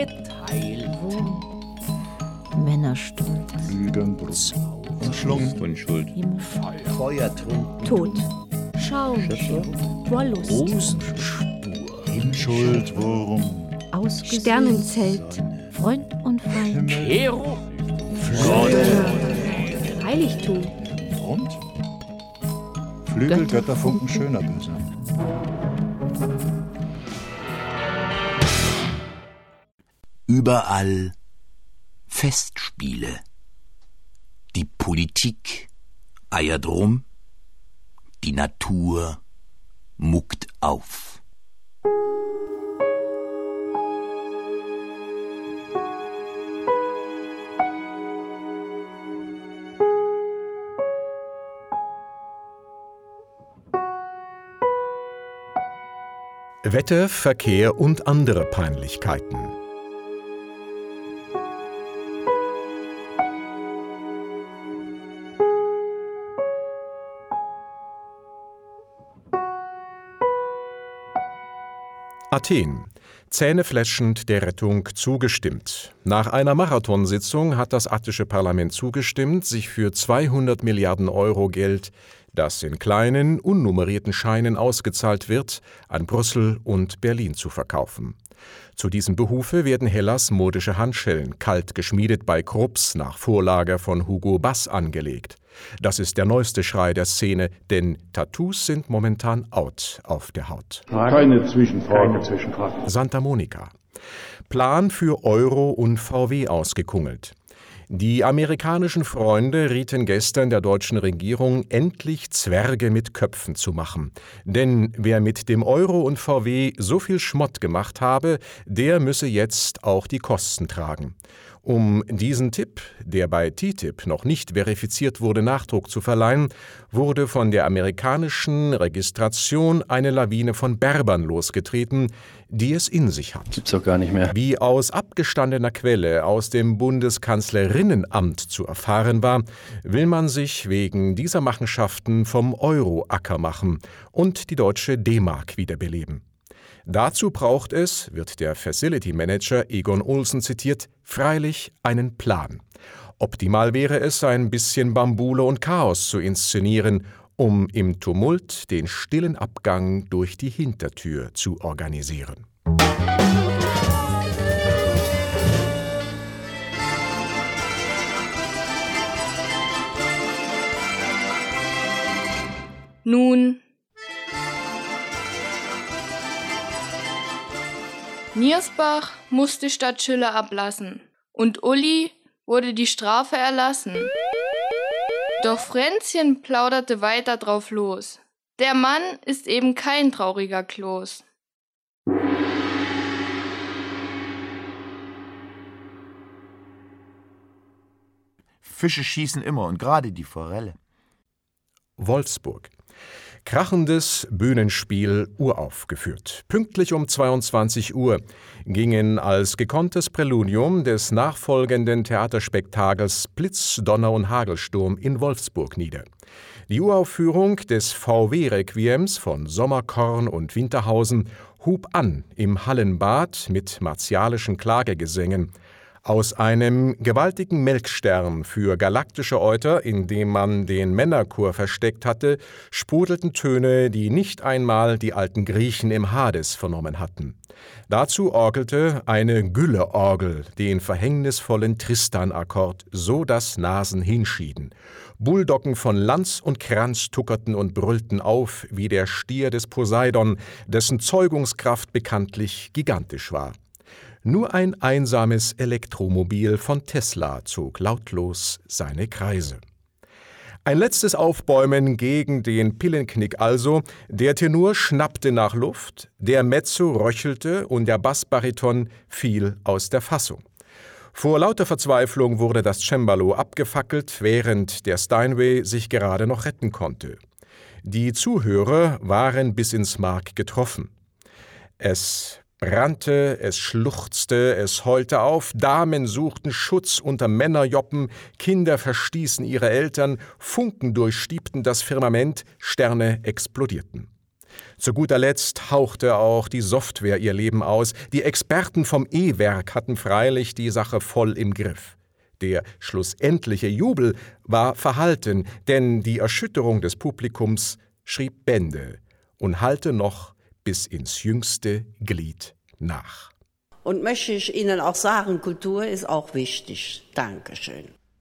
Bett, Wurm, Männerstolz, Lügenbrust, Entschluss, Unschuld, Himmel, Feuertrunk, Tod, Schaum, Wollust, Rosenspur, Hinschuldwurm, Ausgesehen, Sternenzelt, Freund und Feind, Hero, Heiligtum, Front, Flügel, Götterfunken, schöner Böse. Überall Festspiele. Die Politik eiert rum, die Natur muckt auf. Wetter, Verkehr und andere Peinlichkeiten. Athen. Zähnefletschend der Rettung zugestimmt. Nach einer Marathonsitzung hat das attische Parlament zugestimmt, sich für 200 Milliarden Euro Geld, das in kleinen, unnummerierten Scheinen ausgezahlt wird, an Brüssel und Berlin zu verkaufen. Zu diesem Behufe werden Hellas modische Handschellen, kalt geschmiedet bei Krupps nach Vorlage von Hugo Bass angelegt. Das ist der neueste Schrei der Szene, denn Tattoos sind momentan out auf der Haut. Keine Zwischenfrage. Santa Monica. Plan für Euro und VW ausgekungelt. Die amerikanischen Freunde rieten gestern der deutschen Regierung, endlich Zwerge mit Köpfen zu machen. Denn wer mit dem Euro und VW so viel Schmott gemacht habe, der müsse jetzt auch die Kosten tragen. Um diesen Tipp, der bei TTIP noch nicht verifiziert wurde, Nachdruck zu verleihen, wurde von der amerikanischen Registration eine Lawine von Berbern losgetreten, die es in sich hat. Gibt's doch gar nicht mehr. Wie aus abgestandener Quelle aus dem Bundeskanzlerinnenamt zu erfahren war, will man sich wegen dieser Machenschaften vom Euro acker machen und die deutsche D-Mark wiederbeleben. Dazu braucht es, wird der Facility Manager Egon Olsen zitiert, freilich einen Plan. Optimal wäre es, ein bisschen Bambule und Chaos zu inszenieren, um im Tumult den stillen Abgang durch die Hintertür zu organisieren. Nun, Niersbach musste statt Schiller ablassen und Uli wurde die Strafe erlassen. Doch Fränzchen plauderte weiter drauf los. Der Mann ist eben kein trauriger Kloß. Fische schießen immer und gerade die Forelle. Wolfsburg. Krachendes Bühnenspiel uraufgeführt. Pünktlich um 22 Uhr gingen als gekonntes Präludium des nachfolgenden Theaterspektakels Blitz, Donner und Hagelsturm in Wolfsburg nieder. Die Uraufführung des VW-Requiems von Sommerkorn und Winterhausen hub an im Hallenbad mit martialischen Klagegesängen. Aus einem gewaltigen Melkstern für galaktische Euter, in dem man den Männerchor versteckt hatte, sprudelten Töne, die nicht einmal die alten Griechen im Hades vernommen hatten. Dazu orgelte eine Gülleorgel den verhängnisvollen Tristan-Akkord, so dass Nasen hinschieden. Bulldoggen von Lanz und Kranz tuckerten und brüllten auf wie der Stier des Poseidon, dessen Zeugungskraft bekanntlich gigantisch war. Nur ein einsames Elektromobil von Tesla zog lautlos seine Kreise. Ein letztes Aufbäumen gegen den Pillenknick also, der Tenor schnappte nach Luft, der Mezzo röchelte und der Bassbariton fiel aus der Fassung. Vor lauter Verzweiflung wurde das Cembalo abgefackelt, während der Steinway sich gerade noch retten konnte. Die Zuhörer waren bis ins Mark getroffen. Es brannte, es schluchzte, es heulte auf, Damen suchten Schutz unter Männerjoppen, Kinder verstießen ihre Eltern, Funken durchstiebten das Firmament, Sterne explodierten. Zu guter Letzt hauchte auch die Software ihr Leben aus. Die Experten vom E-Werk hatten freilich die Sache voll im Griff. Der schlussendliche Jubel war verhalten, denn die Erschütterung des Publikums schrieb Bände und hallte noch bis ins jüngste Glied nach. Und möchte ich Ihnen auch sagen, Kultur ist auch wichtig. Dankeschön.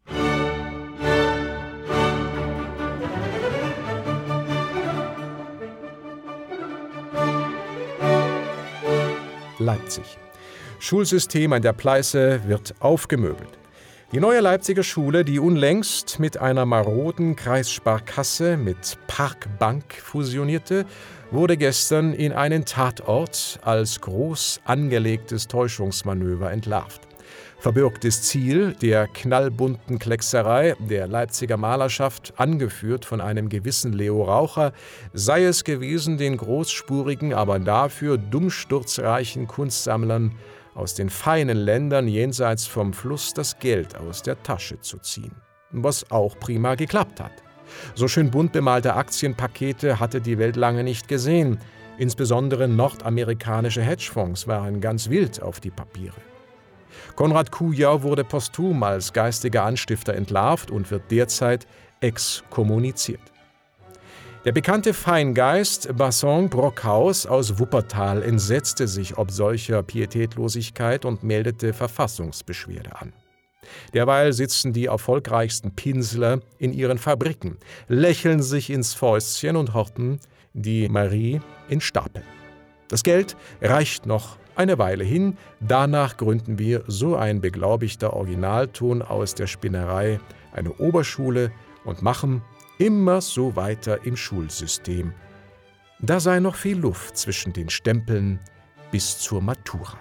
Leipzig. Schulsystem an der Pleiße wird aufgemöbelt. Die neue Leipziger Schule, die unlängst mit einer maroden Kreissparkasse mit Parkbank fusionierte, wurde gestern in einen Tatort als groß angelegtes Täuschungsmanöver entlarvt. Verbürgtes Ziel der knallbunten Kleckserei der Leipziger Malerschaft, angeführt von einem gewissen Leo Raucher, sei es gewesen, den großspurigen, aber dafür dummsturzreichen Kunstsammlern aus den feinen Ländern jenseits vom Fluss das Geld aus der Tasche zu ziehen. Was auch prima geklappt hat. So schön bunt bemalte Aktienpakete hatte die Welt lange nicht gesehen. Insbesondere nordamerikanische Hedgefonds waren ganz wild auf die Papiere. Konrad Kujau wurde posthum als geistiger Anstifter entlarvt und wird derzeit exkommuniziert. Der bekannte Feingeist Basson Brockhaus aus Wuppertal entsetzte sich ob solcher Pietätlosigkeit und meldete Verfassungsbeschwerde an. Derweil sitzen die erfolgreichsten Pinsler in ihren Fabriken, lächeln sich ins Fäustchen und horten die Marie in Stapel. Das Geld reicht noch eine Weile hin, danach gründen wir, so ein beglaubigter Originalton aus der Spinnerei, eine Oberschule und machen immer so weiter im Schulsystem. Da sei noch viel Luft zwischen den Stempeln bis zur Matura.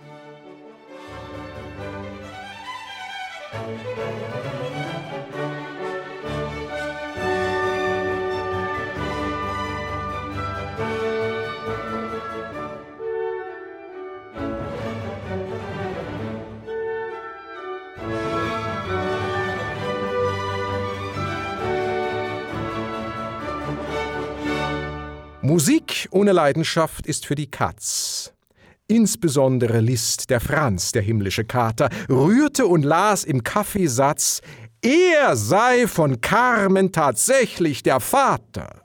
Musik ohne Leidenschaft ist für die Katz. Insbesondere Liszt, der Franz, der himmlische Kater, rührte und las im Kaffeesatz: Er sei von Carmen tatsächlich der Vater.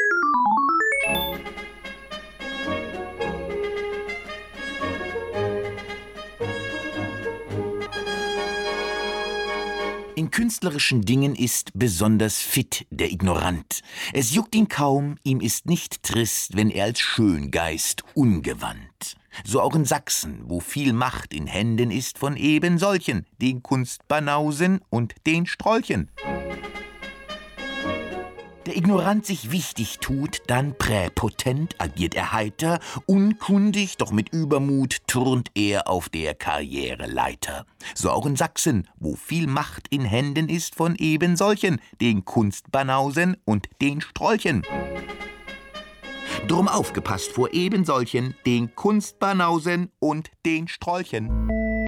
In künstlerischen Dingen ist besonders fit der Ignorant. Es juckt ihn kaum, ihm ist nicht trist, wenn er als Schöngeist ungewandt. So auch in Sachsen, wo viel Macht in Händen ist von eben solchen, den Kunstbanausen und den Strolchen. Der Ignorant sich wichtig tut, dann präpotent agiert er heiter, unkundig, doch mit Übermut turnt er auf der Karriereleiter. So auch in Sachsen, wo viel Macht in Händen ist von eben solchen, den Kunstbanausen und den Strolchen. Drum aufgepasst vor eben solchen, den Kunstbanausen und den Strolchen.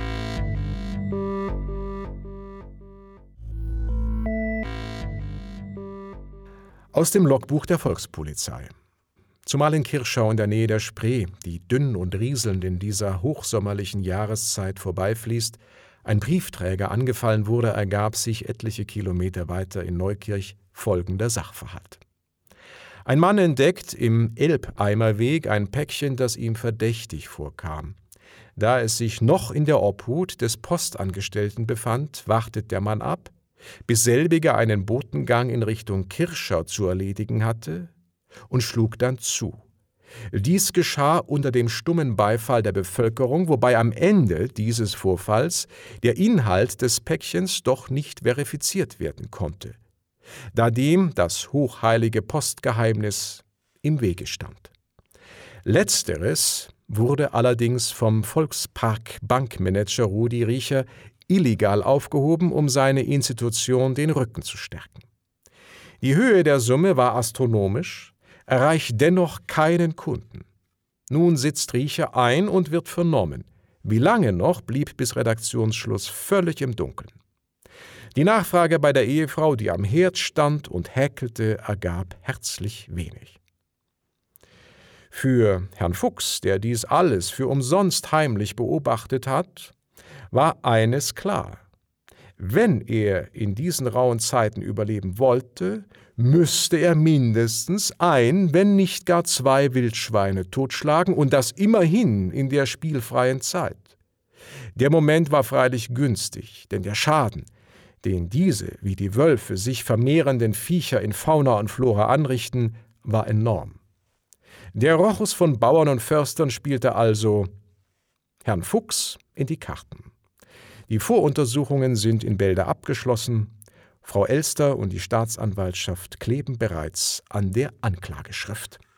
Aus dem Logbuch der Volkspolizei. Zumal in Kirschau in der Nähe der Spree, die dünn und rieselnd in dieser hochsommerlichen Jahreszeit vorbeifließt, ein Briefträger angefallen wurde, ergab sich etliche Kilometer weiter in Neukirch folgender Sachverhalt. Ein Mann entdeckt im Elbeimerweg ein Päckchen, das ihm verdächtig vorkam. Da es sich noch in der Obhut des Postangestellten befand, wartet der Mann ab, bis selbiger einen Botengang in Richtung Kirschau zu erledigen hatte, und schlug dann zu. Dies geschah unter dem stummen Beifall der Bevölkerung, wobei am Ende dieses Vorfalls der Inhalt des Päckchens doch nicht verifiziert werden konnte, da dem das hochheilige Postgeheimnis im Wege stand. Letzteres wurde allerdings vom Volkspark-Bankmanager Rudi Riecher illegal aufgehoben, um seine Institution den Rücken zu stärken. Die Höhe der Summe war astronomisch, erreicht dennoch keinen Kunden. Nun sitzt Riecher ein und wird vernommen. Wie lange noch, blieb bis Redaktionsschluss völlig im Dunkeln. Die Nachfrage bei der Ehefrau, die am Herd stand und häkelte, ergab herzlich wenig. Für Herrn Fuchs, der dies alles für umsonst heimlich beobachtet hat, war eines klar: Wenn er in diesen rauen Zeiten überleben wollte, müsste er mindestens ein, wenn nicht gar 2 Wildschweine totschlagen, und das immerhin in der spielfreien Zeit. Der Moment war freilich günstig, denn der Schaden, den diese wie die Wölfe sich vermehrenden Viecher in Fauna und Flora anrichten, war enorm. Der Rochus von Bauern und Förstern spielte also Herrn Fuchs in die Karten. Die Voruntersuchungen sind in Bälde abgeschlossen. Frau Elster und die Staatsanwaltschaft kleben bereits an der Anklageschrift.